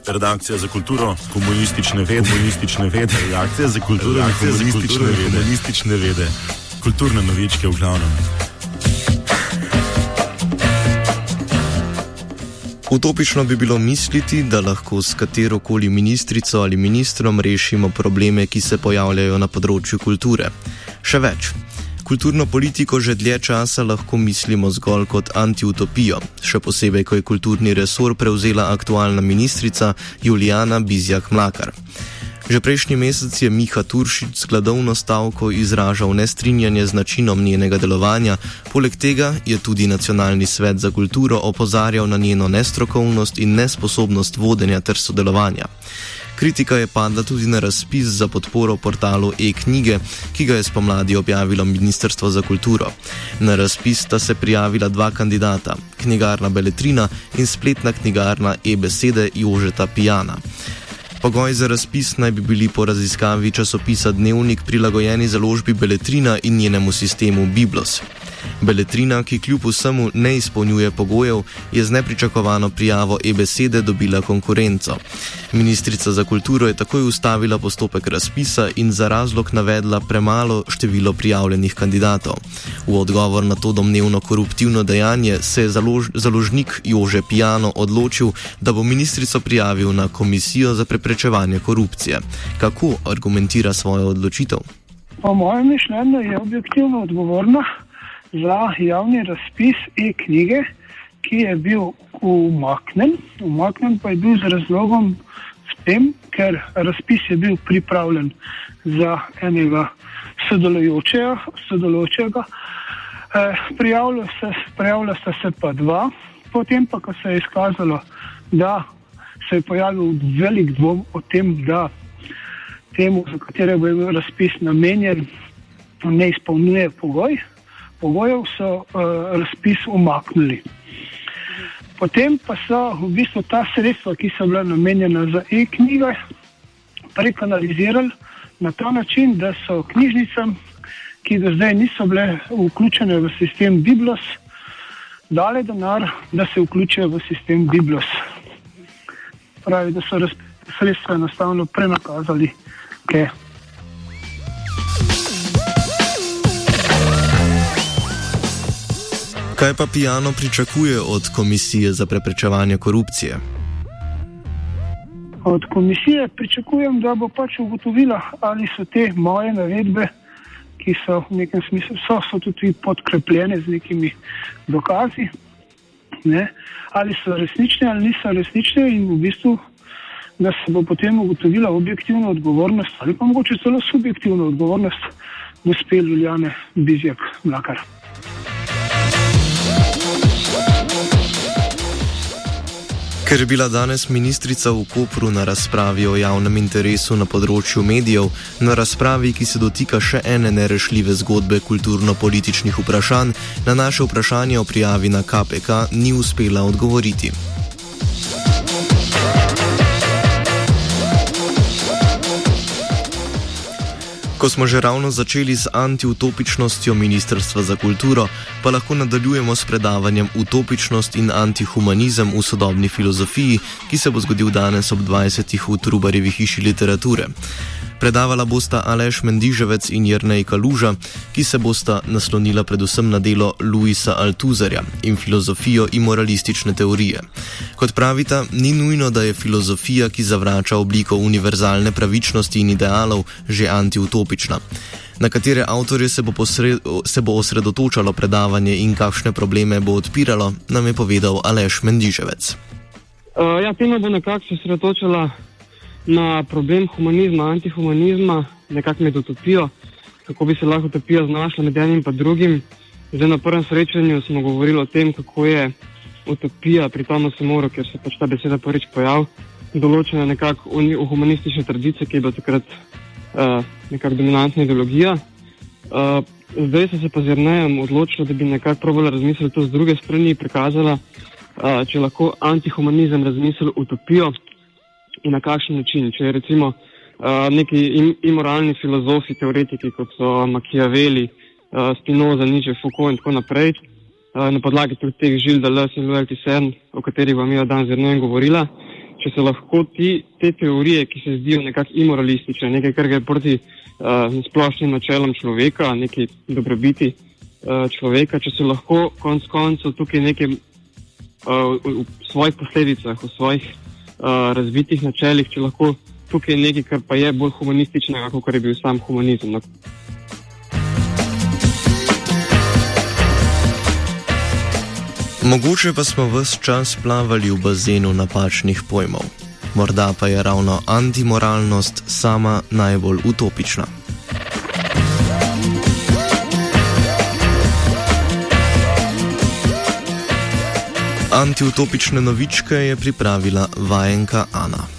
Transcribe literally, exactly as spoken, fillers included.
Redakcija za kulturo, komunistične vede, komunistične vede, redakcija za kulturo, redakcija za komunistične vede, komunistične vede, kulturne novičke v glavnem. Utopično bi bilo misliti, da lahko s katerokoli ministrico ali ministrom rešimo probleme, ki se pojavljajo na področju kulture. Še več. Kulturno politiko že dlje časa lahko mislimo zgolj kot antiutopijo, še posebej, ko je kulturni resor prevzela aktualna ministrica Julijana Bizjak-Mlakar. Že prejšnji mesec je Miha Turšič s gladovno stavko izražal nestrinjanje z načinom njenega delovanja, poleg tega je tudi Nacionalni svet za kulturo opozarjal na njeno nestrokovnost in nesposobnost vodenja ter sodelovanja. Kritika je padla tudi na razpis za podporo portalu e-knjige, ki ga je spomladi objavilo Ministrstvo za kulturo. Na razpis sta se prijavila dva kandidata, knjigarna Beletrina in spletna knjigarna e-besede Jožeta Pijana. Pogoj za razpis naj bi bili po raziskavi časopisa Dnevnik prilagojeni založbi Beletrina in njenemu sistemu Biblos. Beletrina, ki kljub vsemu ne izpolnjuje pogojev, je z nepričakovano prijavo e-besede dobila konkurenco. Ministrica za kulturo je takoj ustavila postopek razpisa in za razlog navedla premalo število prijavljenih kandidatov. V odgovor na to domnevno koruptivno dejanje se je založ, založnik Jože Pijano odločil, da bo ministrico prijavil na Komisijo za preprečevanje korupcije. Kako argumentira svojo odločitev? Po mojem mišljenju je objektivno odgovorna za javni razpis e-knjige, ki je bil umaknen. Umaknen pa je bil z razlogom s tem, ker razpis je bil pripravljen za enega sodelujočega. sodelujočega. E, prijavlja se, prijavlja sta se pa dva, potem pa, ko se je izkazalo, da se je pojavil velik dvom o tem, da temu, za katerega je bil razpis namenjen, ne izpolnjuje pogoj, pogojev, so uh, razpis umaknili. Potem pa so v bistvu ta sredstva, ki so bila namenjena za e-knjige, prekanalizirali na ta način, da so knjižnicam, ki do zdaj niso bile vključene v sistem Biblos, dali denar, da se vključijo v sistem Biblos. Pravi, da so sredstva enostavno prenakazali, kaj. Kaj pa Pijano pričakuje od Komisije za preprečevanje korupcije? Od komisije pričakujem, da bo pač ugotovila, ali so te moje navedbe, ki so v nekem smislu, so, so tudi podkrepljene z nekimi dokazi, ne? Ali so resnične ali niso resnične, in v bistvu, da se bo potem ugotovila objektivna odgovornost ali pa mogoče celo subjektivna odgovornost gospe Julijane Bizjak-Mlakar. Ker je bila danes ministrica v Kopru na razpravi o javnem interesu na področju medijev, na razpravi, ki se dotika še ene nerešljive zgodbe kulturno-političnih vprašanj, na naše vprašanje o prijavi na K P K ni uspela odgovoriti. Ko smo že ravno začeli z antiutopičnostjo Ministrstva za kulturo, pa lahko nadaljujemo s predavanjem Utopičnost in antihumanizem v sodobni filozofiji, ki se bo zgodil danes ob dvajsetih v Trubarjevi hiši literature. Predavala bosta Aleš Mendiževec in Jernej Kaluža, ki se bosta naslonila predvsem na delo Luisa Althusserja in filozofijo in moralistične teorije. Kot pravita, ni nujno, da je filozofija, ki zavrača obliko univerzalne pravičnosti in idealov, že antiutopična. Na katere avtorje se bo, posred, se bo osredotočalo predavanje in kakšne probleme bo odpiralo, nam je povedal Aleš Mendiževec. Uh, ja, tema bo nekako se osredotočala na problem humanizma, antihumanizma, nekako med utopijo, kako bi se lahko utopija znašla med enim pa drugim. Zdaj na prvem srečanju smo govorili o tem, kako je utopija pri Thomasu Moru, ker se pač ta beseda prvič pojav, določena nekako v, v humanistične tradicije, ki je bila takrat uh, nekako dominantna ideologija. Uh, zdaj so se pa z Jernejem odločili, da bi nekako probala razmisliti to z druge strani, prikazala, uh, če lahko antihumanizem razmisli utopijo in na kakšen način. Če je recimo uh, neki im, imoralni filozofi, teoretiki, kot so Machiavelli, uh, Spinoza, Nietzsche, Foucault in tako naprej, uh, na podlagi tudi teh Gilles Deleuze in Louis Althusser, o katerih vam je danes z Jernejem govorila, če se lahko ti, te teorije, ki se zdijo nekako imoralistične, nekaj, kar gre proti uh, splošnim načelom človeka, nekaj dobrobiti uh, človeka, če se lahko konc koncev tukaj nekaj uh, v, v svojih posledicah, v svojih uh, razvitih načelih, če lahko tukaj nekaj, kar pa je bolj humanističnega, kot je bil sam humanizem. Mogoče pa smo ves čas plavali v bazenu napačnih pojmov. Morda pa je ravno antimoralnost sama najbolj utopična. Antiutopične novičke je pripravila vajenka Ana.